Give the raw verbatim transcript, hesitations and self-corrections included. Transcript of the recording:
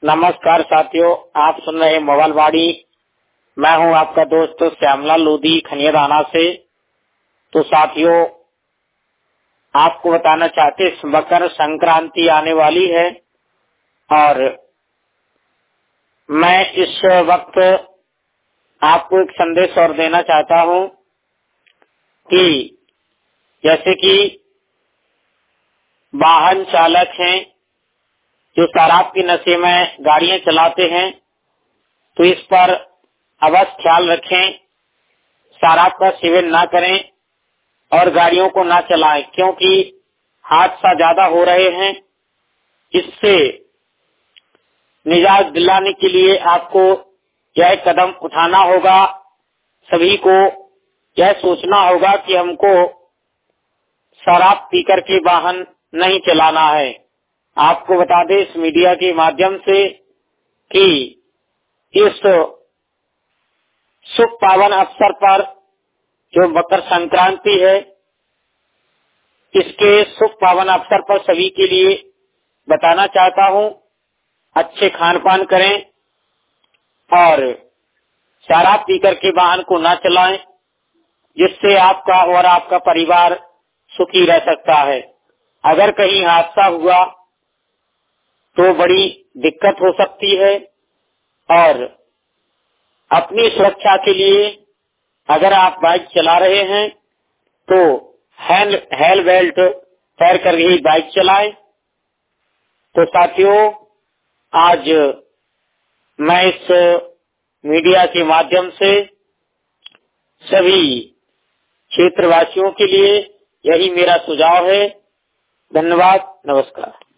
नमस्कार साथियों, आप सुन रहे मोबाइल वाणी। मैं हूं आपका दोस्त श्यामलाल लोधी खनियादाना से। तो साथियों, आपको बताना चाहते इस मकर संक्रांति आने वाली है और मैं इस वक्त आपको एक संदेश और देना चाहता हूं कि जैसे कि वाहन चालक हैं जो शराब के नशे में गाड़ियां चलाते हैं, तो इस पर अवश्य ख्याल रखें, शराब का सेवन ना करें और गाड़ियों को ना चलाएं, क्योंकि हादसा ज्यादा हो रहे हैं। इससे निजात दिलाने के लिए आपको यह कदम उठाना होगा। सभी को यह सोचना होगा कि हमको शराब पीकर के वाहन नहीं चलाना है। आपको बता दें इस मीडिया के माध्यम से कि इस शुभ पावन अवसर पर जो मकर संक्रांति है, इसके शुभ पावन अवसर पर सभी के लिए बताना चाहता हूं, अच्छे खान पान करें और शराब पीकर के वाहन को न चलाएं, जिससे आपका और आपका परिवार सुखी रह सकता है। अगर कहीं हादसा हुआ तो बड़ी दिक्कत हो सकती है और अपनी सुरक्षा के लिए अगर आप बाइक चला रहे हैं तो हैंड हेल बेल्ट पैर कर ही बाइक चलाएं। तो साथियों, आज मैं इस मीडिया के माध्यम से सभी क्षेत्रवासियों के लिए यही मेरा सुझाव है। धन्यवाद, नमस्कार।